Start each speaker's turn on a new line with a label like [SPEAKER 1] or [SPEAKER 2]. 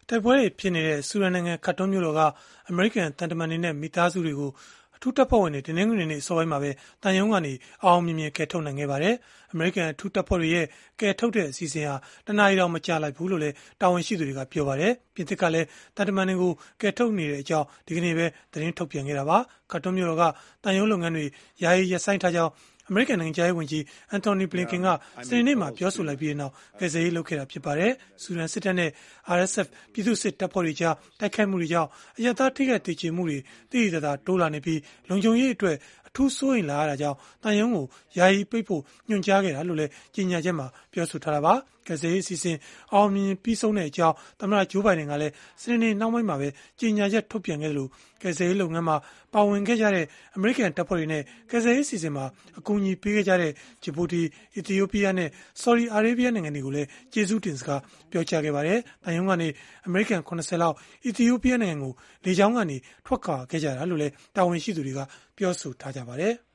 [SPEAKER 1] တိုက်ပွဲတွေဖြစ်နေတဲ့ဆူဒန်နိုင်ငံခတ်တုံးမြို့တော်ကအမေရိကန်တန်တမန်တွေနဲ့မိသားစုတွေကိုအထူးတပ်ဖွဲ့ဝင်တွေတင်းနှင်းငွေနေ့အစောပိုင်းမှာပဲတန်ယုံကနေအောင်မြင်မြင်ကယ်ထုတ်နိုင်ခဲ့ပါတယ်။အမေရိကန်အထူးတပ်ဖွဲ့တွေရဲ့ကယ်ထုတ်တဲ့အစီအစဉ်ဟာတနအီတောင်မကြာလိုက်ဘူးလို့လည်းတာဝန်ရှိသူတွေကပြောပါတယ်။ပြင်သစ်ကလည်းတန်တမန်တွေကိုကယ်ထုတ်နေတဲ့အကြောင်းဒီကနေ့ပဲသတင်းထုတ်ပြန်ခဲ့တာပါ။ခတ်တုံးမြို့တော်ကတန်ယုံလုပ်ငန်းတွေယာယီရပ်ဆိုင်းထားကြောင်းအမေရိကန်နိုင်ငံခြားရေးဝန်ကြီးအန်တိုနီဘလင်ကန်ကစနေနေ့မှာပြောဆိုလိုက်ပြီးနောက်ကယ်ဆယ်ရေးလုပ်ခဲ့တာဖြစ်ပါတယ်။ဆူဒန်စစ်တပ်နဲ့ RSF ပြည်သူ့စစ်တပ်ဖွဲ့တွေကြားတိုက်ခိုက်မှုတွေကြောင့်အရပ်သားထိခိုက်ဒေကျေမှုတွေတိတိကျကျတိုးလာနေပြီးလုံခြုံရေးအတွက်အထူးစိုးရိမ်လာရတာကြောင့်တန်ယုံကိုယာယီပိတ်ဖို့ညွှန်ကြားခဲ့တာလို့လည်းကြေညာချက်မှာပြောဆိုထားတာပါ။ကယ်ဆယ်ရေးအစီအစဉ်အောင်မြင်ပြီးဆုံးတဲ့အကြောင်းသမ္မတဂျိုးဘိုင်ဒန်ကလည်းစနေနေ့နှောင်းပိုင်းမှာပဲကြေညာချက်ထုတ်ပြန်ခဲ့တယ်လို့ကယ်ဆယ်ရေးလုပ်ငန်းမှာပါဝင်ခဲ့ကြတဲ့အမေရိကန်တပ်ဖွဲ့တွေနဲ့ကယ်ဆယ်ရေးအစီအစဉ်မှာအကူအညီပေးခဲ့ကြတဲ့ဂျီဘူတီ၊အီသီယိုးပီးယားနဲ့ဆော်ဒီအာရေးဗီးယားနိုင်ငံတွေကိုလည်းကျေးဇူးတင်စကားပြောကြားခဲ့ပါတယ်။တန်ယုံကနေအမေရိကန်80လောက်အီသီယိုးပီးယားနိုင်ငံကိုလေကြောင်းကနေထွက်ခွာခဲ့ကြတာလို့လည်းတာဝန်ရှိသူတွေကပြောဆိုထားကြပါတယ်။